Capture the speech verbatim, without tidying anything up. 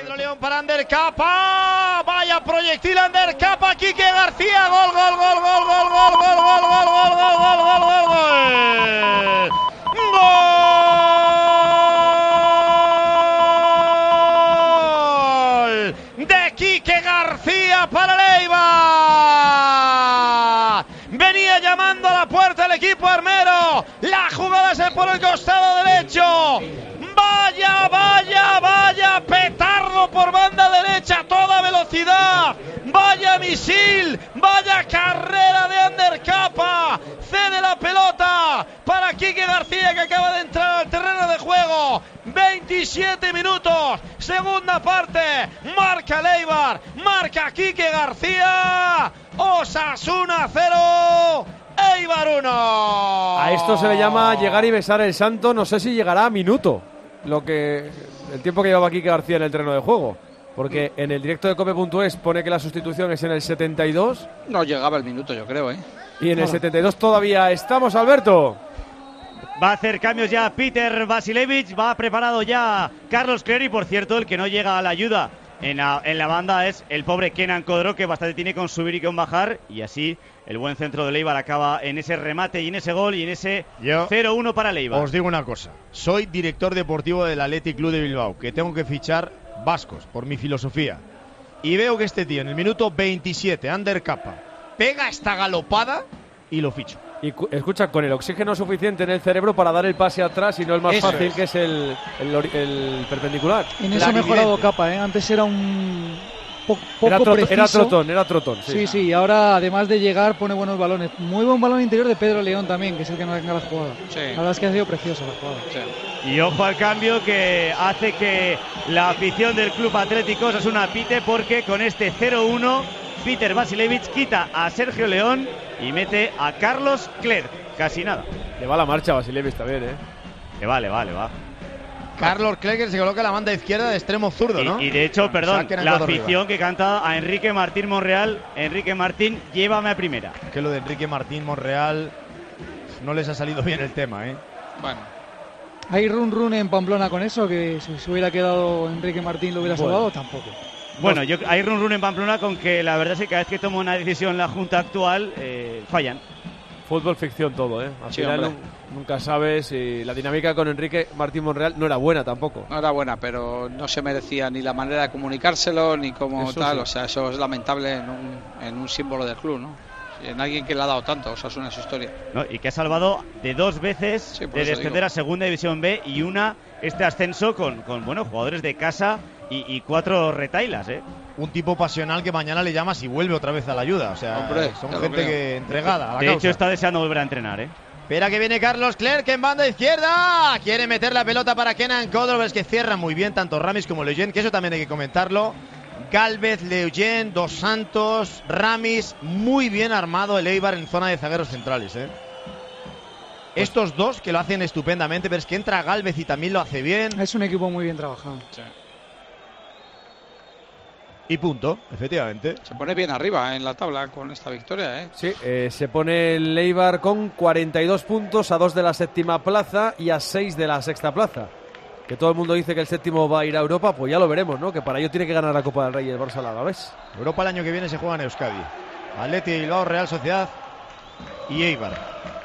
Pedro León para Ander Capa. Vaya proyectil Ander Capa. Quique García. Gol, gol, gol, gol, gol, gol, gol, gol, gol, gol, gol, gol, gol, gol, gol. Gol de Quique García para Leiva. Venía llamando a la puerta el equipo armero. La jugada se por el costado derecho. Vaya, vaya, vaya petardo por banda derecha, toda velocidad. Vaya misil, vaya carrera de Ander Capa. Cede la pelota para Quique García, que acaba de entrar al terreno de juego. veintisiete minutos, segunda parte. Marca Leibar, marca Quique García. Osasuna cero, Eibar uno. A esto se le llama llegar y besar el santo. No sé si llegará a minuto lo que el tiempo que llevaba Quique García en el terreno de juego, porque en el directo de cope punto es pone que la sustitución es en el setenta y dos. No llegaba el minuto, yo creo, ¿eh? Y en el setenta y dos todavía estamos, Alberto. Va a hacer cambios ya Peter Vasilevich, va preparado ya Carlos Cler, y por cierto, el que no llega a la ayuda en la, en la banda es el pobre Kenan Kodro, que bastante tiene con subir y con bajar, y así el buen centro de Leibar acaba en ese remate y en ese gol y en ese Yo cero uno para Leibar. Os digo una cosa, soy director deportivo del Athletic Club de Bilbao, que tengo que fichar vascos por mi filosofía, y veo que este tío en el minuto veintisiete, Ander Capa, pega esta galopada y lo ficho. Y cu- escucha, con el oxígeno suficiente en el cerebro para dar el pase atrás, y no el más Eso fácil, es. que es el, el, ori- el perpendicular. En eso ha mejorado Clarividente. Capa, ¿eh? Antes era un po- poco Era, troto- preciso. era trotón, era trotón. Sí. Sí, sí, y ahora además de llegar pone buenos balones. Muy buen balón interior de Pedro León también, que es el que no venga la jugada. Sí. La verdad es que ha sido preciosa la jugada. Sí. Y ojo al cambio que hace que la afición del Club Atlético Osasuna pite, porque con este cero uno Peter Vasilevich quita a Sergio León y mete a Carlos Cler. Casi nada. Le va la marcha a Vasilevich también, ¿eh? Le va, le va, le va. Carlos Kleger se coloca en la banda izquierda de extremo zurdo, ¿no? Y, y de hecho, perdón, Saquen a la todo afición arriba. que canta a Enrique Martín Monreal. Enrique Martín, llévame a primera. Que lo de Enrique Martín Monreal no les ha salido bien el tema, ¿eh? Bueno, ¿Hay run run en Pamplona con eso? Que si se hubiera quedado Enrique Martín lo hubiera Bueno. salvado, tampoco. Bueno, yo, hay run run en Pamplona con que la verdad es que cada vez que toma una decisión la Junta actual, eh, fallan. Fútbol ficción todo, ¿eh? Al Sí, final hombre. nun- nunca sabes, y la dinámica con Enrique Martín Monreal no era buena tampoco. no era buena, pero no se merecía ni la manera de comunicárselo, ni como Eso tal. sí. O sea, eso es lamentable en un, en un símbolo del club, ¿no? En alguien que le ha dado tanto, o sea, es una su historia. ¿No? Y que ha salvado de dos veces Sí, por de eso descender digo. a Segunda División B, y una este ascenso con, con bueno, jugadores de casa y, y cuatro retailas, ¿eh? Un tipo pasional que mañana le llamas y vuelve otra vez a la ayuda. O sea, Hombre, son ya lo gente creo. que entregada a la De causa. hecho, está deseando volver a entrenar, ¿eh? Espera que viene Carlos Clerc en banda izquierda. Quiere meter la pelota para Kenan Kodro, es que cierra muy bien tanto Ramis como Leugent, que eso también hay que comentarlo. Gálvez, Leugent, Dos Santos, Ramis, muy bien armado el Eibar en zona de zagueros centrales, ¿eh? Estos dos que lo hacen estupendamente, pero es que entra Gálvez y también lo hace bien. Es un equipo muy bien trabajado. Y punto, efectivamente. Se pone bien arriba en la tabla con esta victoria, ¿eh? Sí, eh, se pone el Eibar con cuarenta y dos puntos, a dos de la séptima plaza y a seis de la sexta plaza. Que todo el mundo dice que el séptimo va a ir a Europa, pues ya lo veremos, ¿no? Que para ello tiene que ganar la Copa del Rey el Barça a la vez. Europa el año que viene se juega en Euskadi. Athletic Bilbao, Real Sociedad y Eibar.